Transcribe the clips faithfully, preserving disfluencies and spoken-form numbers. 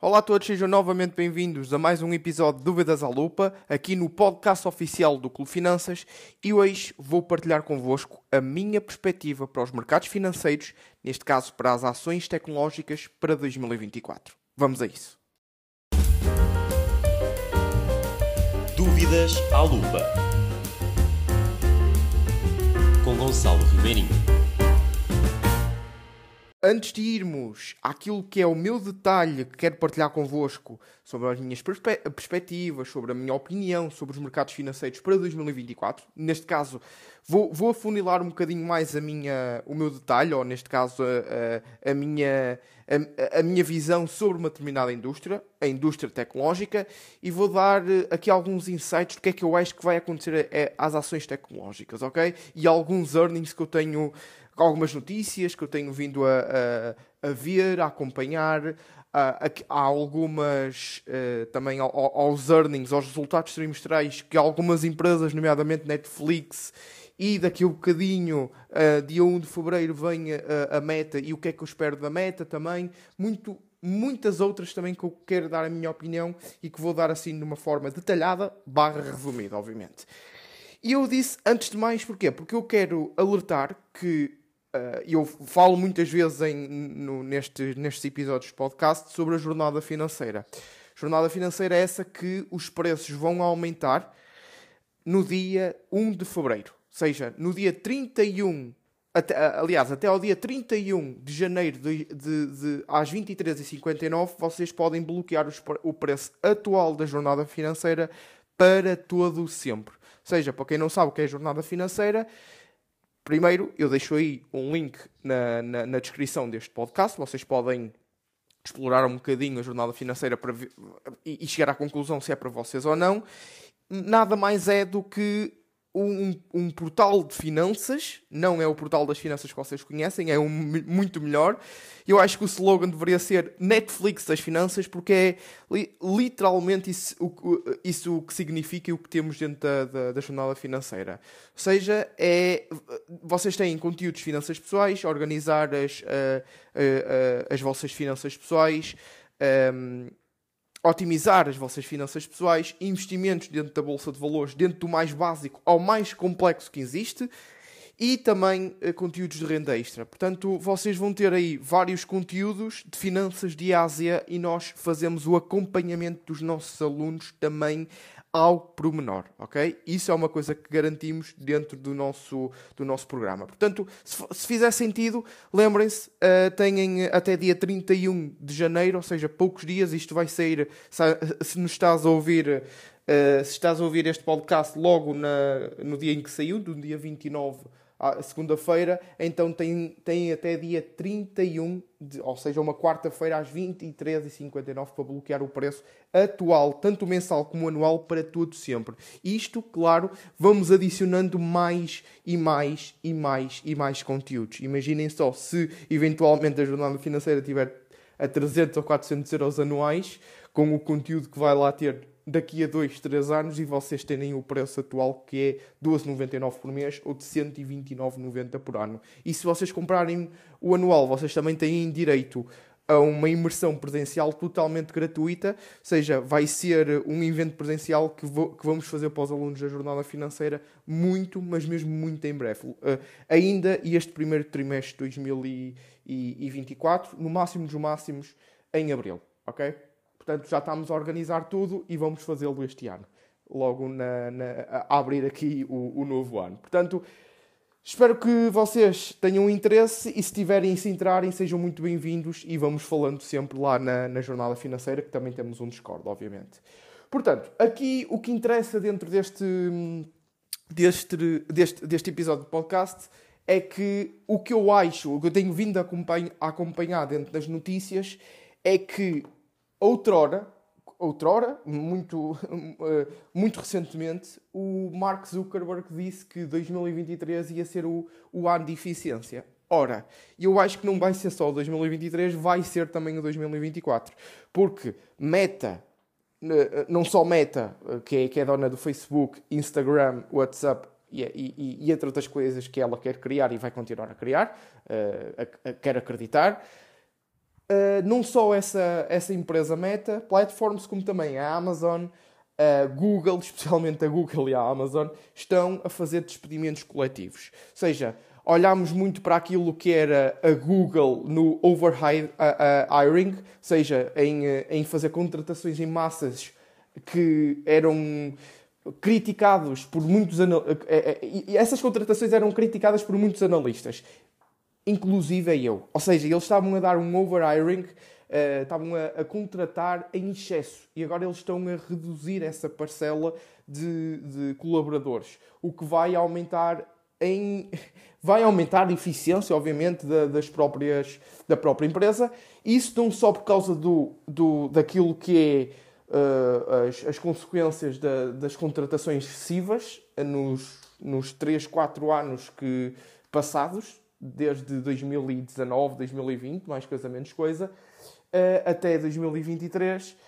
Olá a todos, sejam novamente bem-vindos a mais um episódio de Dúvidas à Lupa, aqui no podcast oficial do Clube Finanças, e hoje vou partilhar convosco a minha perspectiva para os mercados financeiros, neste caso para as ações tecnológicas para dois mil e vinte e quatro. Vamos a isso. Dúvidas à Lupa, com Gonçalo Ribeirinho. Antes de irmos àquilo que é o meu detalhe que quero partilhar convosco sobre as minhas perspe- perspectivas, sobre a minha opinião sobre os mercados financeiros para dois mil e vinte e quatro, neste caso vou, vou afunilar um bocadinho mais a minha, o meu detalhe, ou neste caso a, a, a, minha, a, a minha visão sobre uma determinada indústria, a indústria tecnológica, e vou dar aqui alguns insights do que é que eu acho que vai acontecer às ações tecnológicas, ok? E alguns earnings que eu tenho, algumas notícias que eu tenho vindo a, a, a ver, a acompanhar. Há, há algumas, uh, também ao, aos earnings, aos resultados trimestrais que algumas empresas, nomeadamente Netflix, e daqui a um bocadinho, uh, dia um de fevereiro, vem a, a Meta, e o que é que eu espero da Meta também. Muito, muitas outras também que eu quero dar a minha opinião e que vou dar assim de uma forma detalhada, barra resumida, obviamente. E eu disse, antes de mais, porquê? Porque eu quero alertar que Uh, eu falo muitas vezes em, no, neste, nestes episódios de podcast sobre a jornada financeira. Jornada financeira é essa que os preços vão aumentar no dia um de fevereiro. Ou seja, no dia trinta e um, até, aliás, até ao dia trinta e um de janeiro de, de, de, às vinte e três e cinquenta e nove, vocês podem bloquear os, o preço atual da jornada financeira para todo o sempre. Ou seja, para quem não sabe o que é a jornada financeira, primeiro, eu deixo aí um link na, na, na descrição deste podcast. Vocês podem explorar um bocadinho a jornada financeira para ver, e, e chegar à conclusão se é para vocês ou não. Nada mais é do que um, um portal de finanças. Não é o portal das finanças que vocês conhecem, é um muito melhor. Eu acho que o slogan deveria ser Netflix das finanças, porque é li, literalmente isso o, isso que significa e o que temos dentro da, da, da jornada financeira. Ou seja, é, vocês têm conteúdos de finanças pessoais, organizar as, uh, uh, uh, as vossas finanças pessoais, um, otimizar as vossas finanças pessoais, investimentos dentro da Bolsa de Valores, dentro do mais básico ao mais complexo que existe, e também uh, conteúdos de renda extra. Portanto, vocês vão ter aí vários conteúdos de finanças de Ásia e nós fazemos o acompanhamento dos nossos alunos também ao pormenor, ok? Isso é uma coisa que garantimos dentro do nosso, do nosso programa. Portanto, se, se fizer sentido, lembrem-se, uh, têm até dia trinta e um de janeiro, ou seja, poucos dias. Isto vai sair, se, se nos estás a ouvir, uh, se estás a ouvir este podcast logo na, no dia em que saiu, do dia vinte e nove à segunda-feira, então tem, tem até dia trinta e um, de, ou seja, uma quarta-feira às vinte e três e cinquenta e nove para bloquear o preço atual, tanto mensal como anual, para todo sempre. Isto, claro, vamos adicionando mais e mais e mais e mais conteúdos. Imaginem só, se eventualmente a jornada financeira tiver a trezentos ou quatrocentos euros anuais, com o conteúdo que vai lá ter daqui a dois, três anos, e vocês terem o preço atual, que é doze vírgula noventa e nove por mês ou de cento e vinte e nove vírgula noventa por ano. E se vocês comprarem o anual, vocês também têm direito a uma imersão presencial totalmente gratuita, ou seja, vai ser um evento presencial que, vou, que vamos fazer para os alunos da jornada financeira muito, mas mesmo muito em breve. Uh, ainda este primeiro trimestre de dois mil e vinte e quatro, no máximo dos máximos, em abril, ok? Portanto, já estamos a organizar tudo e vamos fazê-lo este ano, logo na, na, a abrir aqui o, o novo ano. Portanto, espero que vocês tenham interesse e, se tiverem e se entrarem, sejam muito bem-vindos, e vamos falando sempre lá na, na jornada financeira, que também temos um Discord, obviamente. Portanto, aqui o que interessa dentro deste, deste, deste, deste episódio de podcast é que o que eu acho, o que eu tenho vindo a acompanhar, a acompanhar dentro das notícias, é que outrora, outrora muito, muito recentemente, o Mark Zuckerberg disse que dois mil e vinte e três ia ser o, o ano de eficiência. Ora, eu acho que não vai ser só o dois mil e vinte e três, vai ser também o dois mil e vinte e quatro. Porque Meta, não só Meta, que é, que é dona do Facebook, Instagram, WhatsApp e, e, e entre outras coisas que ela quer criar e vai continuar a criar, uh, a, a, quer acreditar, Uh, não só essa, essa empresa Meta Platforms, como também a Amazon, a Google, especialmente a Google e a Amazon, estão a fazer despedimentos coletivos. Ou seja, olhámos muito para aquilo que era a Google no overhiring, ou seja, em, em fazer contratações em massas que eram criticados por muitos analistas. E essas contratações eram criticadas por muitos analistas. Inclusive eu. Ou seja, eles estavam a dar um overhiring, uh, estavam a, a contratar em excesso. E agora eles estão a reduzir essa parcela de, de colaboradores. O que vai aumentar, em, vai aumentar a eficiência, obviamente, da, das próprias, da própria empresa. Isso não só por causa do, do, daquilo que é uh, as, as consequências da, das contratações excessivas nos, nos três, quatro anos que, passados, desde dois mil e dezanove, dois mil e vinte, mais coisa menos coisa, até dois mil e vinte e três.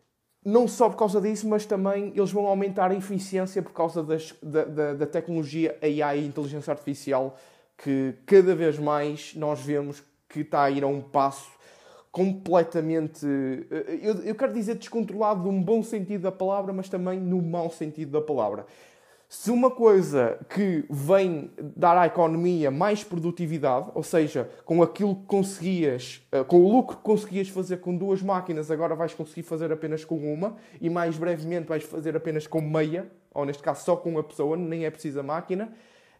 Não só por causa disso, mas também eles vão aumentar a eficiência por causa das, da, da, da tecnologia A I, inteligência artificial, que cada vez mais nós vemos que está a ir a um passo completamente, eu, eu quero dizer descontrolado num bom sentido da palavra, mas também no mau sentido da palavra. Se uma coisa que vem dar à economia mais produtividade, ou seja, com aquilo que conseguias, com o lucro que conseguias fazer com duas máquinas, agora vais conseguir fazer apenas com uma, e mais brevemente vais fazer apenas com meia, ou neste caso só com uma pessoa, nem é preciso a máquina,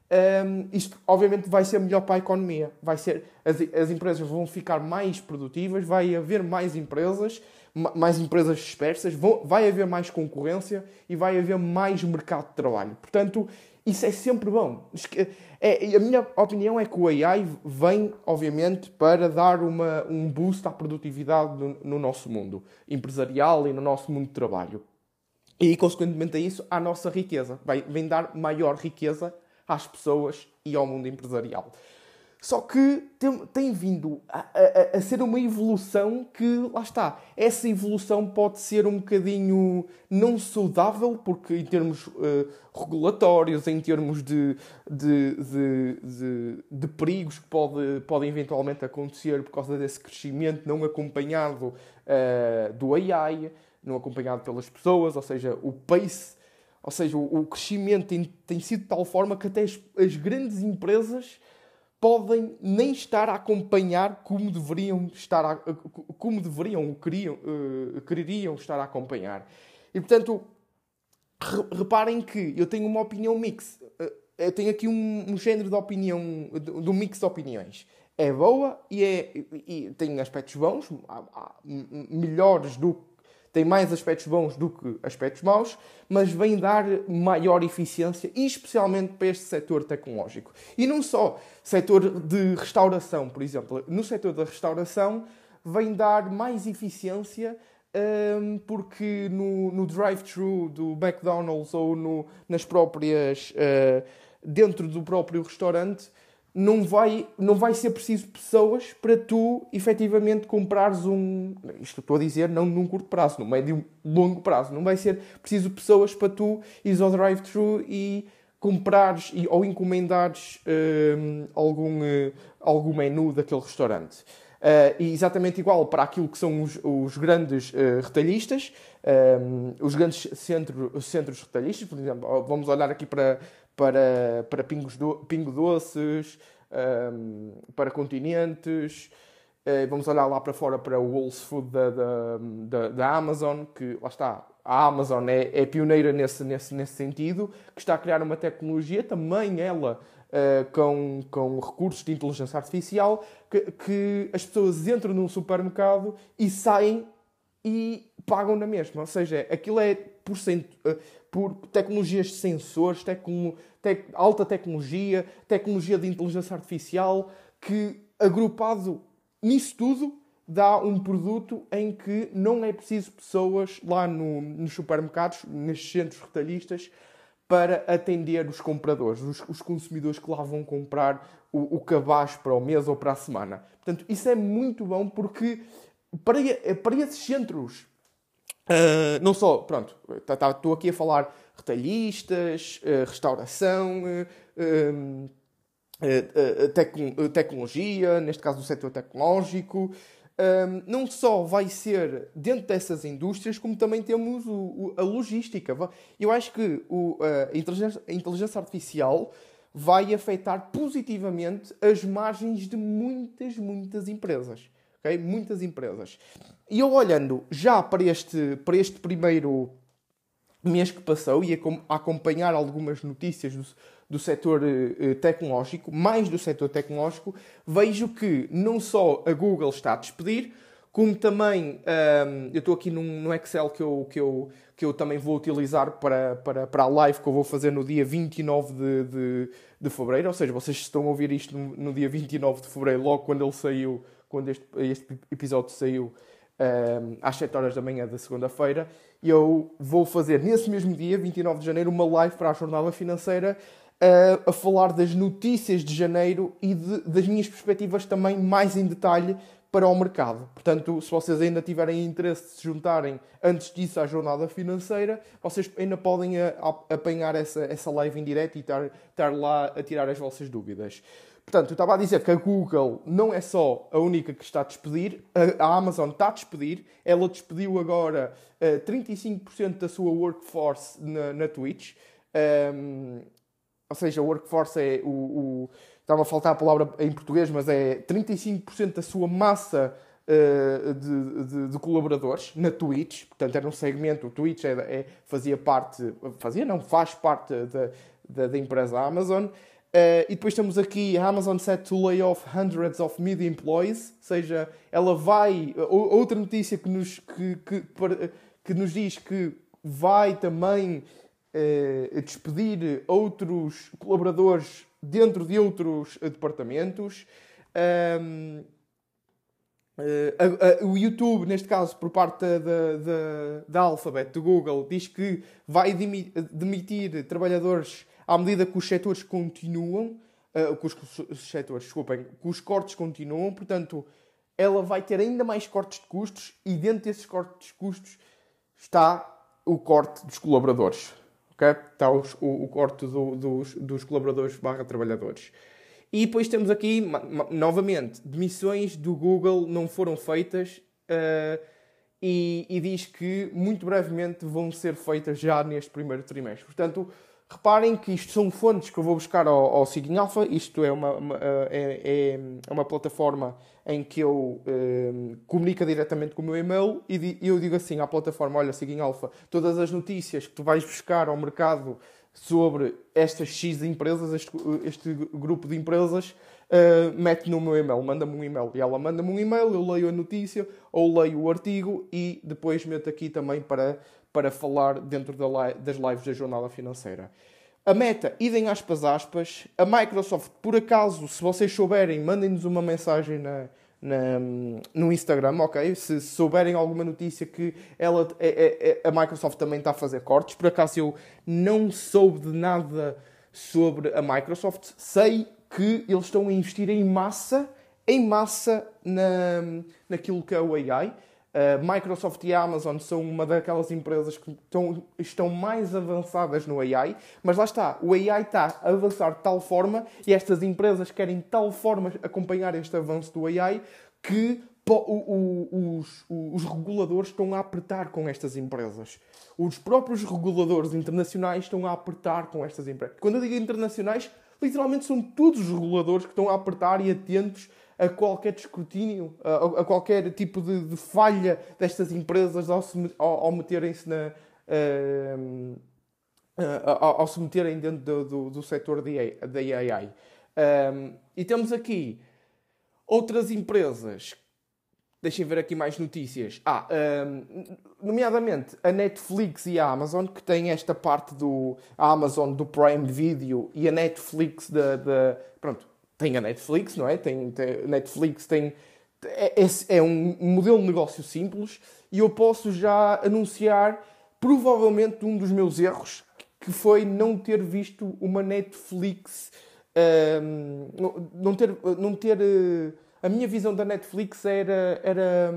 um, isto obviamente vai ser melhor para a economia. Vai ser, as, as empresas vão ficar mais produtivas, vai haver mais empresas, mais empresas dispersas, vão, vai haver mais concorrência e vai haver mais mercado de trabalho. Portanto, isso é sempre bom. É, a minha opinião é que o A I vem, obviamente, para dar uma, um boost à produtividade no, no nosso mundo empresarial e no nosso mundo de trabalho. E, consequentemente a isso, à nossa riqueza. Vai, vem dar maior riqueza às pessoas e ao mundo empresarial. Só que tem, tem vindo a, a, a ser uma evolução que, lá está, essa evolução pode ser um bocadinho não saudável, porque em termos uh, regulatórios, em termos de, de, de, de, de perigos que pode, podem eventualmente acontecer por causa desse crescimento não acompanhado uh, do A I, não acompanhado pelas pessoas, ou seja, o pace, ou seja, o, o crescimento tem, tem sido de tal forma que até as, as grandes empresas podem nem estar a acompanhar como deveriam estar a, como deveriam ou queriam, uh, quereriam estar a acompanhar. E, portanto, re, reparem que eu tenho uma opinião mix. Uh, eu tenho aqui um, um género de opinião, de, de um mix de opiniões. É boa e, é, e, e tem aspectos bons, há, há, melhores do que tem mais aspectos bons do que aspectos maus, mas vem dar maior eficiência, e especialmente para este setor tecnológico. E não só, setor de restauração, por exemplo. No setor da restauração vem dar mais eficiência um, porque no, no drive-thru do McDonald's ou no, nas próprias, uh, dentro do próprio restaurante, não vai, não vai ser preciso pessoas para tu, efetivamente, comprares um... Isto estou a dizer não num curto prazo, num médio longo prazo. Não vai ser preciso pessoas para tu ires ao drive-thru e comprares ou encomendares um, algum, uh, algum menu daquele restaurante. Uh, e exatamente igual para aquilo que são os, os grandes uh, retalhistas, um, os grandes centro, centros retalhistas, por exemplo, vamos olhar aqui para... para, para pingos do, Pingo Doces, um, para Continentes, uh, vamos olhar lá para fora para o Whole Food da, da, da, da Amazon, que lá está, a Amazon é, é pioneira nesse, nesse, nesse sentido, que está a criar uma tecnologia, também ela uh, com, com recursos de inteligência artificial, que, que as pessoas entram num supermercado e saem e pagam na mesma, ou seja, aquilo é por, cento, por tecnologias de sensores, tecno, tec, alta tecnologia, tecnologia de inteligência artificial, que agrupado nisso tudo dá um produto em que não é preciso pessoas lá no, nos supermercados, nestes centros retalhistas, para atender os compradores, os, os consumidores que lá vão comprar o, o cabaz para o mês ou para a semana. Portanto, isso é muito bom porque para, para esses centros, uh, não só, pronto, estou aqui a falar retalhistas, uh, restauração, uh, uh, uh, uh, tec- uh, tecnologia, neste caso do setor tecnológico, um, não só vai ser dentro dessas indústrias, como também temos o, o, a logística. Eu acho que o, a, inteligência, a inteligência artificial vai afetar positivamente as margens de muitas, muitas empresas. Okay? Muitas empresas. E eu olhando já para este, para este primeiro mês que passou e a acompanhar algumas notícias do, do setor eh, tecnológico, mais do setor tecnológico, vejo que não só a Google está a despedir, como também, um, eu estou aqui num, num Excel que eu, que, eu, que eu também vou utilizar para, para, para a live que eu vou fazer no dia vinte e nove de, de, de fevereiro, ou seja, vocês estão a ouvir isto no, no dia vinte e nove de fevereiro, logo quando ele saiu, quando este, este episódio saiu, um, às sete horas da manhã da segunda-feira, e eu vou fazer nesse mesmo dia, vinte e nove de janeiro, uma live para a Jornada Financeira, uh, a falar das notícias de janeiro e de, das minhas perspectivas também mais em detalhe para o mercado. Portanto, se vocês ainda tiverem interesse de se juntarem antes disso à Jornada Financeira, vocês ainda podem a, a, apanhar essa, essa live em direto e estar, estar lá a tirar as vossas dúvidas. Portanto, eu estava a dizer que a Google não é só a única que está a despedir, a, a Amazon está a despedir, ela despediu agora uh, trinta e cinco por cento da sua workforce na, na Twitch, um, ou seja, o workforce é o... o estava a faltar a palavra em português, mas é trinta e cinco por cento da sua massa uh, de, de, de colaboradores na Twitch. Portanto, era um segmento, o Twitch é, é, fazia parte, fazia não, faz parte da, da, da empresa Amazon. Uh, e depois temos aqui a Amazon set to lay off hundreds of media employees, ou seja, ela vai... Outra notícia que nos, que, que, que nos diz que vai também uh, despedir outros colaboradores dentro de outros departamentos. Um, uh, a, a, o YouTube, neste caso, por parte da, da, da Alphabet, do Google, diz que vai demitir trabalhadores à medida que os setores continuam, uh, que os, os setores, desculpem, que os cortes continuam. Portanto, ela vai ter ainda mais cortes de custos e dentro desses cortes de custos está o corte dos colaboradores. Okay? Está os, o, o corte do, dos, dos colaboradores barra trabalhadores. E depois temos aqui, novamente, demissões do Google não foram feitas uh, e, e diz que muito brevemente vão ser feitas já neste primeiro trimestre. Portanto, reparem que isto são fontes que eu vou buscar ao, ao Seeking Alpha. Isto é uma, uma, é, é uma plataforma em que eu um, comunico diretamente com o meu e-mail e di, eu digo assim à plataforma: olha, Seeking Alpha, todas as notícias que tu vais buscar ao mercado sobre estas X empresas, este, este grupo de empresas, uh, mete no meu e-mail, manda-me um e-mail. E ela manda-me um e-mail, eu leio a notícia ou leio o artigo e depois meto aqui também para... para falar dentro da li- das lives da Jornada Financeira. A Meta, idem aspas aspas. A Microsoft, por acaso, se vocês souberem, mandem-nos uma mensagem na, na, no Instagram, ok? Se souberem alguma notícia que ela, é, é, a Microsoft também está a fazer cortes. Por acaso eu não soube de nada sobre a Microsoft. Sei que eles estão a investir em massa, em massa na, naquilo que é o A I. A Microsoft e a Amazon são uma daquelas empresas que estão, estão mais avançadas no A I, mas lá está, o A I está a avançar de tal forma e estas empresas querem de tal forma acompanhar este avanço do A I que o, o, os, os reguladores estão a apertar com estas empresas. Os próprios reguladores internacionais estão a apertar com estas empresas. Quando eu digo internacionais, literalmente são todos os reguladores que estão a apertar e atentos a qualquer escrutínio, a, a qualquer tipo de, de falha destas empresas ao, se, ao, ao meterem-se na... Uh, uh, ao, ao se meterem dentro do, do, do setor da A I. Um, e temos aqui outras empresas. Deixem ver aqui mais notícias. Ah, um, nomeadamente a Netflix e a Amazon, que têm esta parte do... A Amazon do Prime Video e a Netflix da... da pronto. Tem a Netflix, não é? Tem, tem, Netflix tem... É, é um modelo de negócio simples e eu posso já anunciar provavelmente um dos meus erros, que foi não ter visto uma Netflix... Um, não ter... Não ter a minha visão da Netflix era... era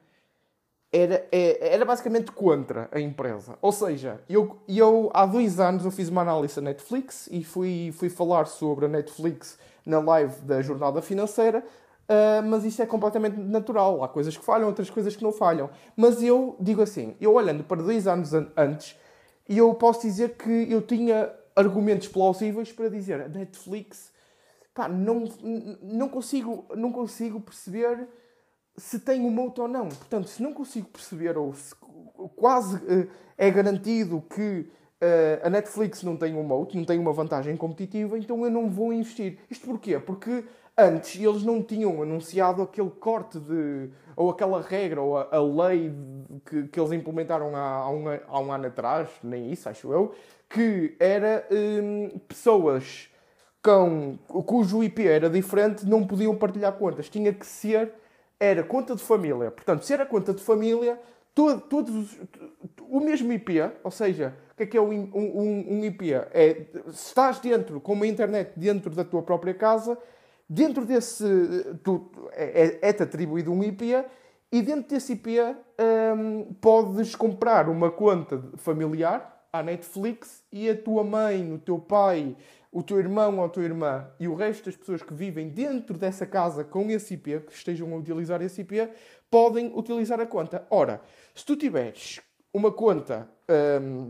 Era, era basicamente contra a empresa. Ou seja, eu, eu há dois anos eu fiz uma análise da Netflix e fui, fui falar sobre a Netflix na live da Jornada Financeira. Uh, mas isso é completamente natural. Há coisas que falham, outras coisas que não falham. Mas eu digo assim, eu olhando para dois anos an- antes, eu posso dizer que eu tinha argumentos plausíveis para dizer a Netflix, pá, não, não, consigo, não consigo perceber se tem um mote ou não. Portanto, se não consigo perceber, ou se quase uh, é garantido que uh, a Netflix não tem um mote, não tem uma vantagem competitiva, então eu não vou investir. Isto porquê? Porque antes eles não tinham anunciado aquele corte de, ou aquela regra, ou a, a lei que, que eles implementaram há, há, um, há um ano atrás, nem isso, acho eu, que era hum, pessoas com, cujo I P era diferente não podiam partilhar contas. Tinha que ser, era conta de família. Portanto, se era conta de família, todo, todos os, o mesmo I P, ou seja, o que é que é um, um, um I P? É, se estás dentro, com uma internet dentro da tua própria casa, dentro desse, tu, é, é-te atribuído um I P e dentro desse I P hum, podes comprar uma conta familiar à Netflix e a tua mãe, o teu pai, o teu irmão ou a tua irmã e o resto das pessoas que vivem dentro dessa casa com esse I P, que estejam a utilizar esse I P, podem utilizar a conta. Ora, se tu tiveres uma conta hum,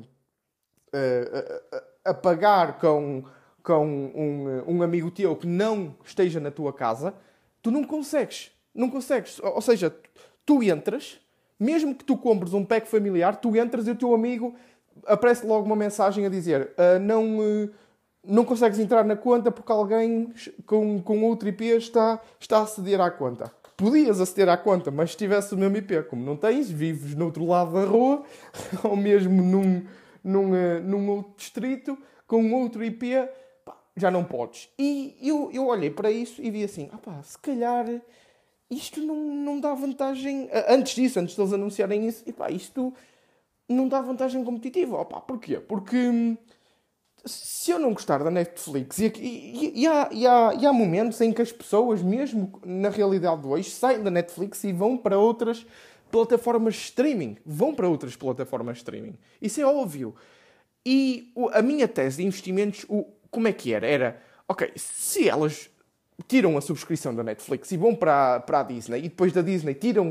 a, a, a pagar com... com um, um amigo teu que não esteja na tua casa, tu não consegues. Não consegues. Ou seja, tu entras, mesmo que tu compres um pack familiar, tu entras e o teu amigo aparece logo uma mensagem a dizer uh, não, uh, não consegues entrar na conta porque alguém com, com outro I P está, está a aceder à conta. Podias aceder à conta, mas se tivesse o mesmo I P, como não tens, vives no outro lado da rua, ou mesmo num, num, uh, num outro distrito, com outro I P, já não podes. E eu, eu olhei para isso e vi assim, ah pá, se calhar isto não, não dá vantagem... Antes disso, antes de eles anunciarem isso, e pá, isto não dá vantagem competitiva. Opá, porquê? Porque se eu não gostar da Netflix, e, e, e, há, e, há, e há momentos em que as pessoas, mesmo na realidade de hoje, saem da Netflix e vão para outras plataformas de streaming. Vão para outras plataformas de streaming. Isso é óbvio. E a minha tese de investimentos... O, como é que era? Era, ok, se elas tiram a subscrição da Netflix e vão para, para a Disney, e depois da Disney tiram uh, uh,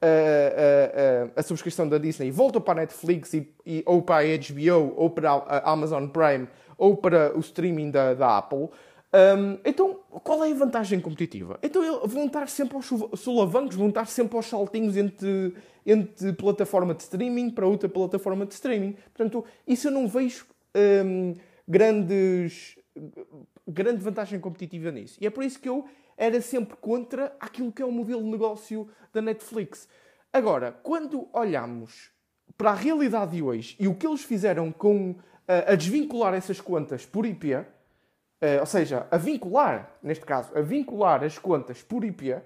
uh, a subscrição da Disney e voltam para a Netflix e, e, ou para a H B O, ou para a Amazon Prime, ou para o streaming da, da Apple, um, então qual é a vantagem competitiva? Então vão estar sempre aos solavancos, vão estar sempre aos saltinhos entre, entre plataforma de streaming para outra plataforma de streaming. Portanto, isso eu não vejo... Um, Grandes, grande vantagem competitiva nisso. E é por isso que eu era sempre contra aquilo que é o modelo de negócio da Netflix. Agora, quando olhamos para a realidade de hoje e o que eles fizeram com a, a desvincular essas contas por I P, ou seja, a vincular, neste caso, a vincular as contas por I P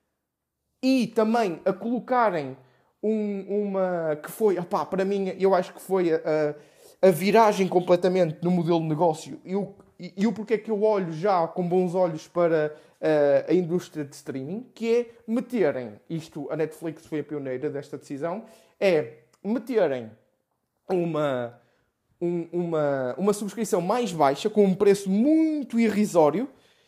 e também a colocarem um, uma... que foi, opá, para mim, eu acho que foi a... a a viragem completamente no modelo de negócio e o, e, e o porquê que eu olho já com bons olhos para uh, a indústria de streaming, que é meterem, isto a Netflix foi a pioneira desta decisão, é meterem uma, um, uma, uma subscrição mais baixa, com um preço muito irrisório,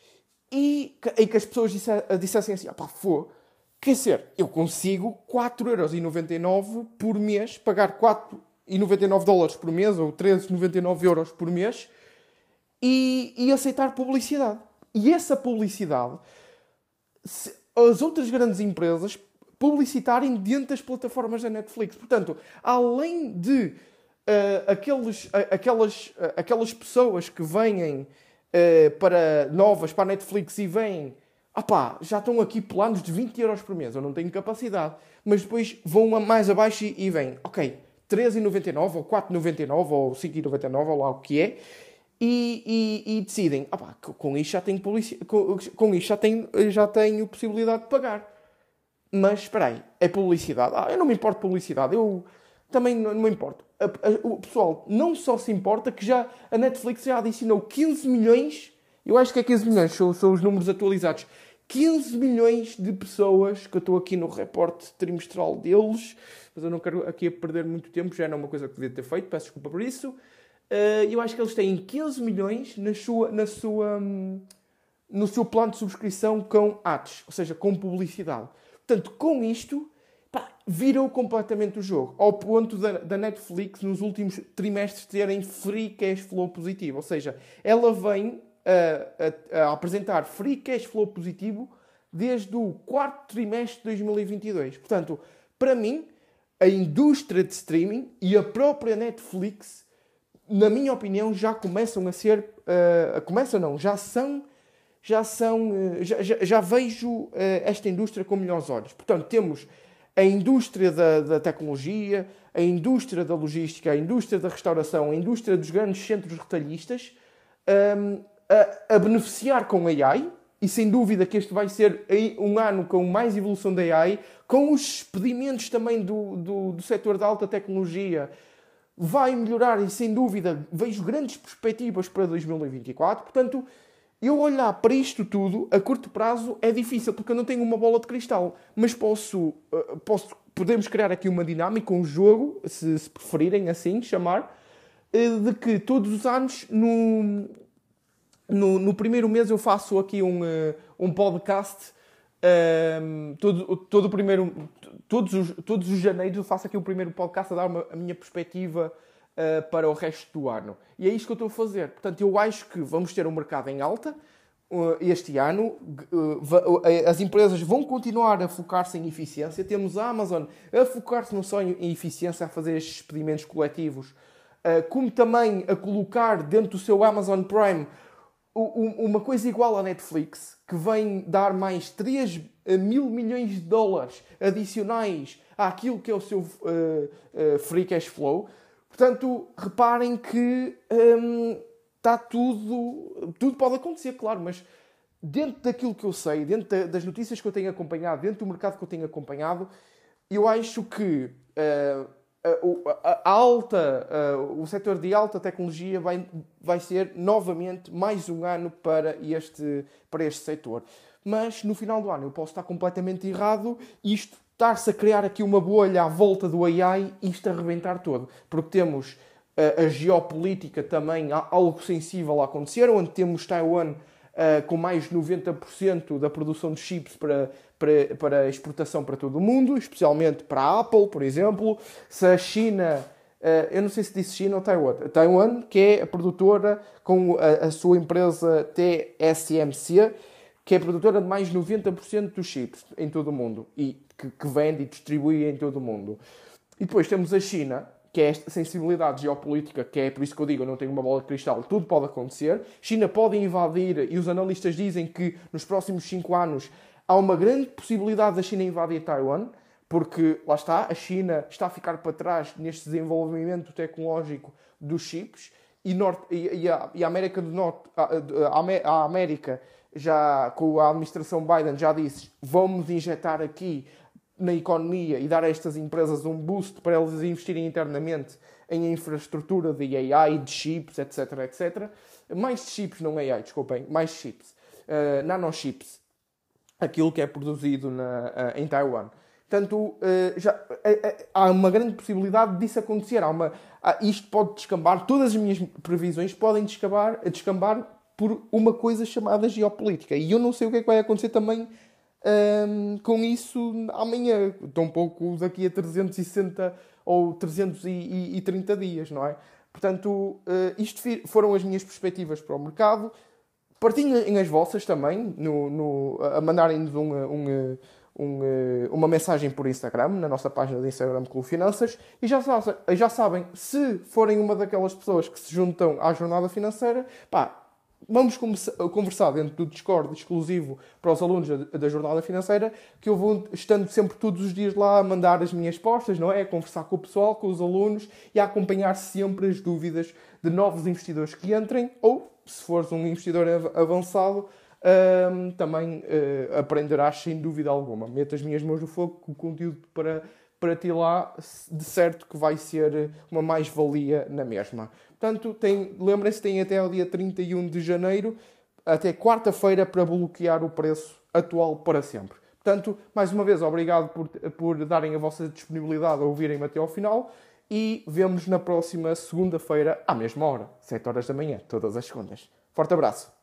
e em que as pessoas disse, dissessem assim, ah pá, foi, quer dizer, eu consigo quatro euros e noventa e nove por mês, pagar quatro e noventa e nove dólares por mês, ou treze vírgula noventa e nove euros por mês, e, e aceitar publicidade. E essa publicidade, se as outras grandes empresas publicitarem dentro das plataformas da Netflix. Portanto, além de uh, aqueles, uh, aquelas, uh, aquelas pessoas que vêm uh, para novas para a Netflix e vêm, ah pá, já estão aqui planos de vinte euros por mês, eu não tenho capacidade, mas depois vão mais abaixo e, e vêm, ok, treze vírgula noventa e nove, ou quatro vírgula noventa e nove, ou cinco vírgula noventa e nove, ou lá o que é, e, e, e decidem, ah pá, com isto já tenho, publici- com, com isto já tenho, já tenho possibilidade de pagar. Mas, espera aí, é publicidade. Ah, eu não me importo de publicidade, eu também não, não me importo. A, a, o pessoal não só se importa que já a Netflix já adicionou quinze milhões, eu acho que é quinze milhões, são, são os números atualizados, quinze milhões de pessoas, que eu estou aqui no reporte trimestral deles, mas eu não quero aqui perder muito tempo, já não é uma coisa que devia ter feito, peço desculpa por isso. Uh, eu acho que eles têm quinze milhões na sua, na sua, no seu plano de subscrição com ads, ou seja, com publicidade. Portanto, com isto, pá, virou completamente o jogo, ao ponto da, da Netflix nos últimos trimestres terem free cash flow positivo. Ou seja, ela vem a, a, a apresentar free cash flow positivo desde o quarto trimestre de dois mil e vinte e dois. Portanto, para mim, a indústria de streaming e a própria Netflix, na minha opinião, já começam a ser... Uh, começam não, já são... Já, são, uh, já, já, já vejo uh, esta indústria com melhores olhos. Portanto, temos a indústria da, da tecnologia, a indústria da logística, a indústria da restauração, a indústria dos grandes centros retalhistas um, a, a beneficiar com a AI. E sem dúvida que este vai ser um ano com mais evolução da A I, com os expedimentos também do, do, do setor da alta tecnologia. Vai melhorar e sem dúvida vejo grandes perspectivas para dois mil e vinte e quatro. Portanto, eu olhar para isto tudo a curto prazo é difícil porque eu não tenho uma bola de cristal. Mas posso, posso podemos criar aqui uma dinâmica, um jogo, se, se preferirem assim chamar, de que todos os anos no... No, no primeiro mês eu faço aqui um, uh, um podcast, um, todo, todo o primeiro, todos, os, todos os janeiros eu faço aqui o primeiro podcast a dar uma, a minha perspectiva uh, para o resto do ano. E é isto que eu estou a fazer. Portanto, eu acho que vamos ter um mercado em alta uh, este ano. Uh, uh, as empresas vão continuar a focar-se em eficiência. Temos a Amazon a focar-se não só em, em eficiência, a fazer estes expedimentos coletivos, uh, como também a colocar dentro do seu Amazon Prime uma coisa igual à Netflix, que vem dar mais três mil milhões de dólares adicionais àquilo que é o seu uh, uh, free cash flow. Portanto, reparem que um, está tudo... Tudo pode acontecer, claro, mas dentro daquilo que eu sei, dentro das notícias que eu tenho acompanhado, dentro do mercado que eu tenho acompanhado, eu acho que... Uh, A, a alta, uh, o setor de alta tecnologia vai, vai ser novamente mais um ano para este, para este setor. Mas no final do ano eu posso estar completamente errado e isto estar-se a criar aqui uma bolha à volta do A I e isto a arrebentar todo. Porque temos uh, a geopolítica também, algo sensível a acontecer, onde temos Taiwan uh, com mais de noventa por cento da produção de chips para... Para, para exportação para todo o mundo, especialmente para a Apple, por exemplo. Se a China, eu não sei se disse China ou Taiwan, Taiwan, que é a produtora com a, a sua empresa T S M C, que é a produtora de mais de noventa por cento dos chips em todo o mundo, e que, que vende e distribui em todo o mundo. E depois temos a China, que é esta sensibilidade geopolítica, que é por isso que eu digo, eu não tenho uma bola de cristal, tudo pode acontecer. China pode invadir, e os analistas dizem que nos próximos cinco anos há uma grande possibilidade da China invadir Taiwan, porque, lá está, a China está a ficar para trás neste desenvolvimento tecnológico dos chips, e, Norte, e, e, a, e a América do Norte, a, a, a América, já com a administração Biden, já disse, vamos injetar aqui na economia e dar a estas empresas um boost para elas investirem internamente em infraestrutura de A I, de chips, etc, etcétera. Mais de chips, não A I, desculpem, mais chips. Uh, nanochips. Aquilo que é produzido na, uh, em Taiwan. Portanto, uh, já, uh, uh, há uma grande possibilidade disso acontecer. Há uma, uh, isto pode descambar, todas as minhas previsões podem descambar, descambar por uma coisa chamada geopolítica. E eu não sei o que é que vai acontecer também um, com isso amanhã. Tampouco daqui a trezentos e sessenta ou trezentos e trinta dias, não é? Portanto, uh, isto foram as minhas perspectivas para o mercado. Partilhem as vossas também, no, no, a mandarem-nos um, um, um, uma mensagem por Instagram, na nossa página de Instagram Clube Finanças. E já, já sabem, se forem uma daquelas pessoas que se juntam à jornada financeira, pá, vamos conversar dentro do Discord exclusivo para os alunos da jornada financeira, que eu vou estando sempre todos os dias lá a mandar as minhas postas, não é? A conversar com o pessoal, com os alunos e a acompanhar sempre as dúvidas de novos investidores que entrem, ou se fores um investidor avançado, um, também uh, aprenderás sem dúvida alguma. Meto as minhas mãos no fogo, com o conteúdo para, para ti lá, de certo que vai ser uma mais-valia na mesma. Portanto, tem, lembrem-se, tem até o dia trinta e um de janeiro, até quarta-feira, para bloquear o preço atual para sempre. Portanto, mais uma vez, obrigado por, por darem a vossa disponibilidade a ouvirem-me até ao final. E vemos na próxima segunda-feira, à mesma hora, sete horas da manhã, todas as segundas. Forte abraço!